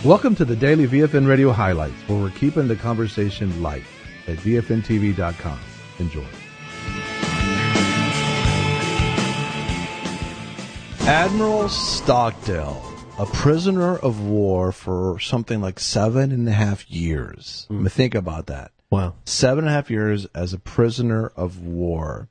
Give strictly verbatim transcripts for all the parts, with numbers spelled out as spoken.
Welcome to the Daily V F N Radio Highlights, where we're keeping the conversation light at V F N T V dot com. Enjoy. Admiral Stockdale, a prisoner of war for something like seven and a half years. Mm. I mean, think about that. Wow. Seven and a half years as a prisoner of war.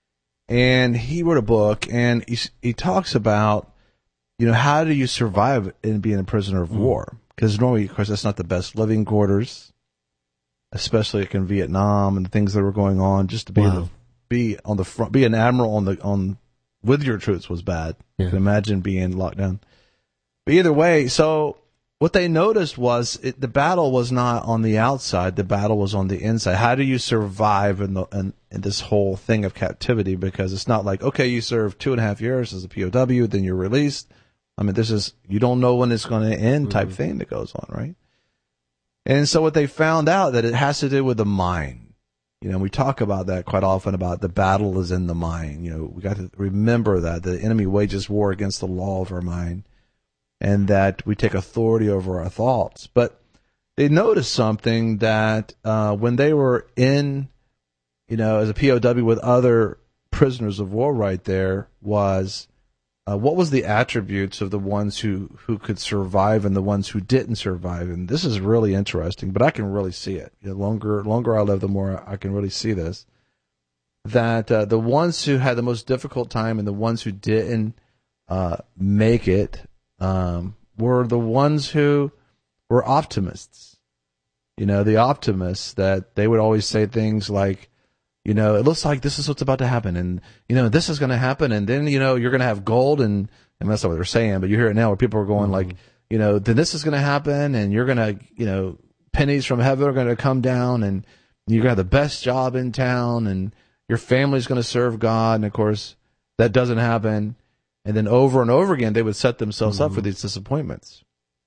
And he wrote a book, and he, he talks about, you know, how do you survive in being a prisoner of mm. war? Because normally, of course, that's not the best living quarters, especially like in Vietnam and the things that were going on. Just to be wow. able to be on the front, be an admiral on the on with your troops was bad. Yeah. You can imagine being locked down. But either way, so what they noticed was it, the battle was not on the outside; the battle was on the inside. How do you survive in the in, in this whole thing of captivity? Because it's not like, okay, you serve two and a half years as a P O W, then you're released. I mean, this is, you don't know when it's going to end type mm-hmm. thing that goes on, right? And so what they found out that it has to do with the mind. You know, we talk about that quite often, about the battle is in the mind. You know, we got to remember that the enemy wages war against the law of our mind, and that we take authority over our thoughts. But they noticed something that uh, when they were in, you know, as a P O W with other prisoners of war right there was, Uh, what was the attributes of the ones who, who could survive and the ones who didn't survive? And this is really interesting, but I can really see it. The longer longer I live, the more I can really see this. That uh, the ones who had the most difficult time and the ones who didn't uh, make it um, were the ones who were optimists. You know, the optimists that they would always say things like, you know, it looks like this is what's about to happen, and, you know, this is going to happen, and then, you know, you're going to have gold, and, and that's not what they're saying, but you hear it now where people are going mm-hmm. like, you know, then this is going to happen, and you're going to, you know, pennies from heaven are going to come down, and you're going to have the best job in town, and your family's going to serve God, and of course, that doesn't happen. And then over and over again, they would set themselves mm-hmm. up for these disappointments.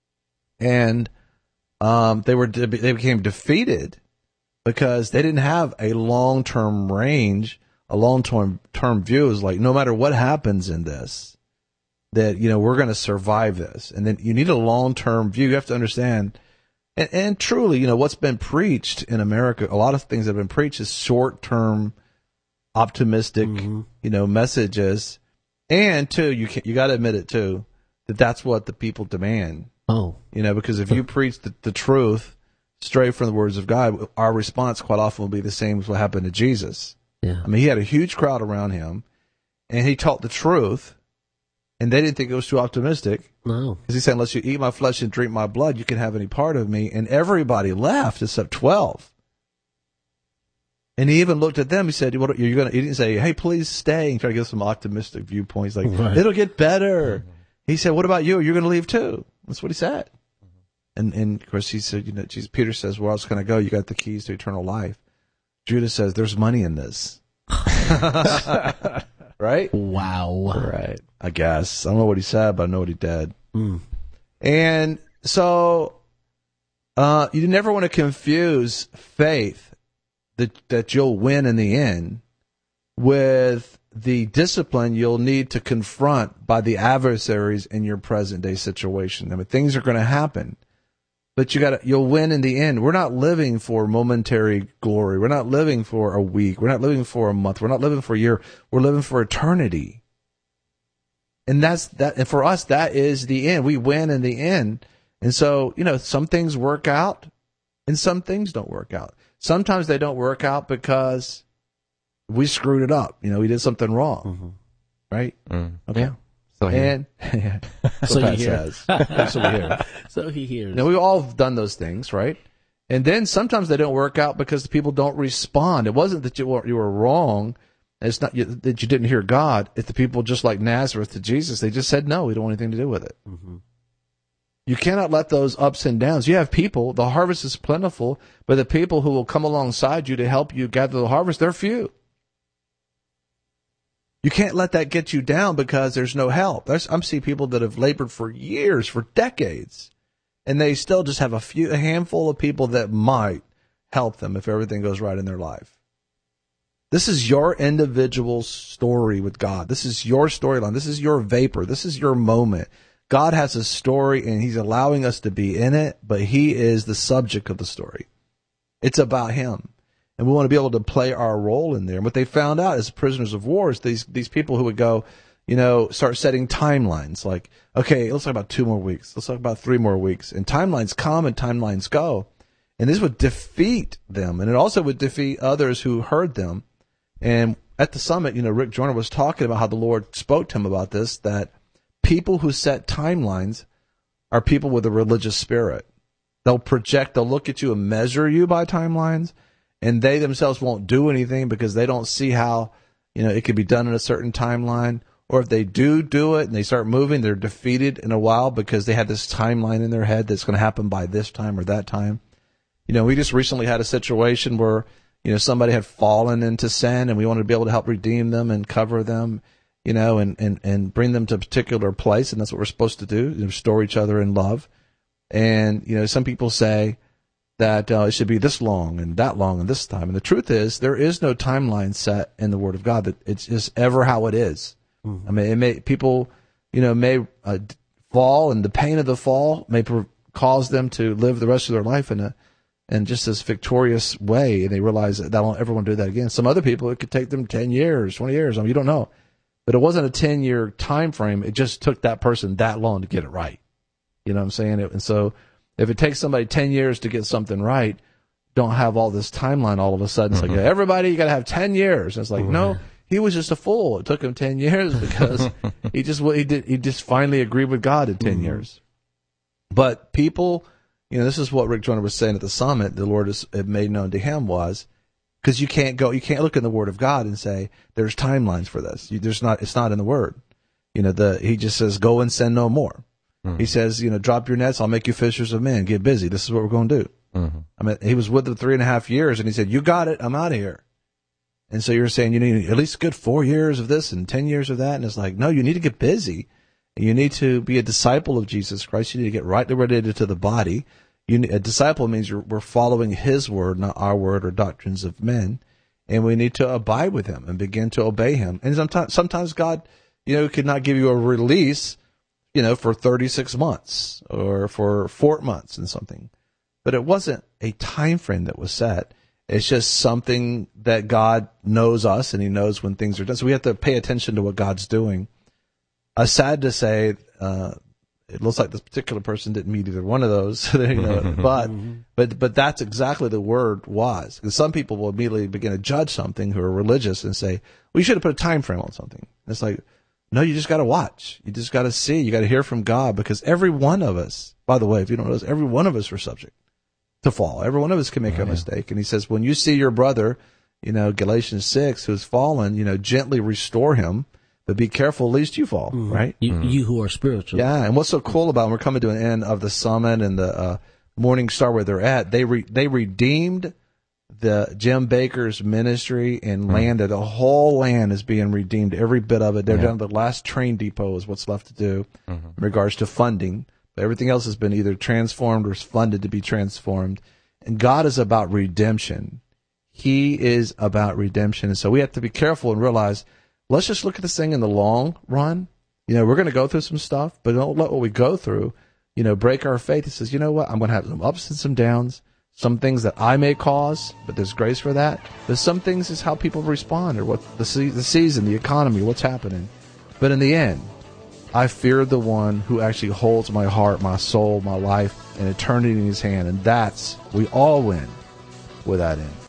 And um, they were they became defeated because they didn't have a long-term range, a long-term term view. It was like, no matter what happens in this, that, you know, we're going to survive this. And then you need a long-term view. You have to understand, and, and truly, you know, what's been preached in America, a lot of things that have been preached is short-term, optimistic, mm-hmm. you know, messages. And, too, you can, you got to admit it, too, that that's what the people demand. Oh. You know, because if you preach the, the truth straight from the words of God, our response quite often will be the same as what happened to Jesus. Yeah. I mean, he had a huge crowd around him, and he taught the truth, and they didn't think it was too optimistic. No. Because he said, unless you eat my flesh and drink my blood, you can have any part of me. And everybody left except twelve. And he even looked at them. He said, "What are you going to?" He didn't say, "Hey, please stay," and try to give some optimistic viewpoints, like right. it'll get better. Mm-hmm. He said, "What about you? You're going to leave too." That's what he said. Mm-hmm. And and of course he said, you know, Jesus, Peter says, "Where else can I go? You got the keys to eternal life." Judas says, "There's money in this." Right? Wow. Right. I guess I don't know what he said, but I know what he did. Mm. And so, uh, you never want to confuse faith that that you'll win in the end with the discipline you'll need to confront by the adversaries in your present day situation. I mean, things are going to happen, but you got to, you'll win in the end. We're not living for momentary glory. We're not living for a week. We're not living for a month. We're not living for a year. We're living for eternity. And that's that. And for us, that is the end. We win in the end. And so, you know, some things work out and some things don't work out. Sometimes they don't work out because we screwed it up. You know, we did something wrong, mm-hmm. right? Mm. Okay. Yeah. So and yeah, so Pat he hears. says. So we hear. So he hears. Now, we've all done those things, right? And then sometimes they don't work out because the people don't respond. It wasn't that you were you were wrong. It's not you, that you didn't hear God. It's the people just like Nazareth to Jesus. They just said no. We don't want anything to do with it. Mm-hmm. You cannot let those ups and downs. You have people, the harvest is plentiful, but the people who will come alongside you to help you gather the harvest, they're few. You can't let that get you down because there's no help. There's, I'm seeing people that have labored for years, for decades, and they still just have a few, a handful of people that might help them if everything goes right in their life. This is your individual story with God. This is your storyline. This is your vapor. This is your moment. God has a story, and he's allowing us to be in it, but he is the subject of the story. It's about him. And we want to be able to play our role in there. And what they found out as prisoners of war is these, these people who would go, you know, start setting timelines. Like, okay, let's talk about two more weeks. Let's talk about three more weeks. And timelines come and timelines go. And this would defeat them. And it also would defeat others who heard them. And at the summit, you know, Rick Joyner was talking about how the Lord spoke to him about this, that people who set timelines are people with a religious spirit. They'll project, they'll look at you and measure you by timelines. And they themselves won't do anything because they don't see how, you know, it could be done in a certain timeline. Or if they do do it and they start moving, they're defeated in a while because they have this timeline in their head that's going to happen by this time or that time. You know, we just recently had a situation where, you know, somebody had fallen into sin and we wanted to be able to help redeem them and cover them, you know, and, and, and bring them to a particular place. And that's what we're supposed to do, you know, restore each other in love. And, you know, some people say that uh, it should be this long and that long and this time. And the truth is, there is no timeline set in the Word of God. That it's just ever how it is. Mm-hmm. I mean, it may, people, you know, may uh, fall, and the pain of the fall may pr- cause them to live the rest of their life in a in just this victorious way, and they realize that they don't ever want to do that again. Some other people, it could take them ten years, twenty years. I mean, you don't know. But it wasn't a ten-year time frame. It just took that person that long to get it right. You know what I'm saying? And so if it takes somebody ten years to get something right, don't have all this timeline all of a sudden. It's mm-hmm. like, everybody, you got to have ten years. And it's like, mm-hmm. no, he was just a fool. It took him ten years because he just he did he just finally agreed with God in ten mm-hmm. years. But people, you know, this is what Rick Joyner was saying at the summit. The Lord has made known to him was, because you can't go, you can't look in the Word of God and say there's timelines for this. You, there's not. It's not in the Word. You know, the he just says go and sin no more. Mm-hmm. He says, you know, drop your nets. I'll make you fishers of men. Get busy. This is what we're going to do. Mm-hmm. I mean, he was with them three and a half years, and he said, "You got it. I'm out of here." And so you're saying you need at least a good four years of this and ten years of that. And it's like, no, you need to get busy. You need to be a disciple of Jesus Christ. You need to get rightly related to the body. You need, a disciple means you're, we're following his word, not our word or doctrines of men. And we need to abide with him and begin to obey him. And sometimes, sometimes God, you know, could not give you a release, you know, for thirty-six months or for four months and something. But it wasn't a time frame that was set. It's just something that God knows us, and he knows when things are done. So we have to pay attention to what God's doing. Uh, sad to say, uh, it looks like this particular person didn't meet either one of those. you know, but, but, but that's exactly the word was. Because some people will immediately begin to judge something who are religious and say, well, you should have put a time frame on something. And it's like, no, you just got to watch. You just got to see. You got to hear from God, because every one of us, by the way, if you don't know this, every one of us are subject to fall. Every one of us can make oh, a yeah. mistake. And he says, when you see your brother, you know, Galatians six, who's fallen, you know, gently restore him, but be careful lest you fall, mm-hmm. right? You, mm-hmm. you who are spiritual. Yeah, and what's so cool about, and we're coming to an end of the summit and the uh, Morning Star where they're at, they re, they redeemed the Jim Bakker's ministry and mm-hmm. land. The whole land is being redeemed, every bit of it. They're yeah. down to the last train depot is what's left to do mm-hmm. in regards to funding. Everything else has been either transformed or is funded to be transformed. And God is about redemption. He is about redemption. And so we have to be careful and realize, let's just look at this thing in the long run. You know, we're going to go through some stuff, but don't let what we go through, you know, break our faith. He says, you know what? I'm going to have some ups and some downs, some things that I may cause, but there's grace for that. There's some things is how people respond or what the, se- the season, the economy, what's happening. But in the end, I fear the one who actually holds my heart, my soul, my life, and eternity in his hand. And that's, we all win with that end.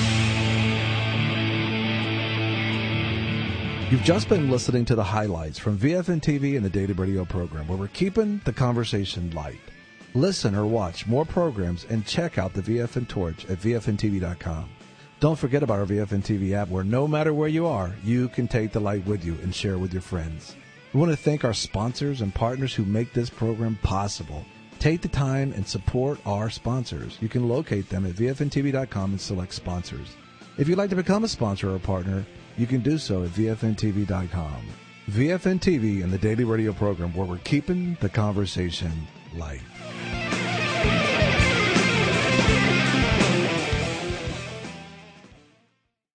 You've just been listening to the highlights from V F N T V and the Daily Radio program, where we're keeping the conversation light. Listen or watch more programs and check out the V F N Torch at V F N T V dot com. Don't forget about our V F N T V app, where no matter where you are, you can take the light with you and share with your friends. We want to thank our sponsors and partners who make this program possible. Take the time and support our sponsors. You can locate them at V F N T V dot com and select sponsors. If you'd like to become a sponsor or a partner, you can do so at V F N T V dot com. V F N T V and the Daily Radio program, where we're keeping the conversation light.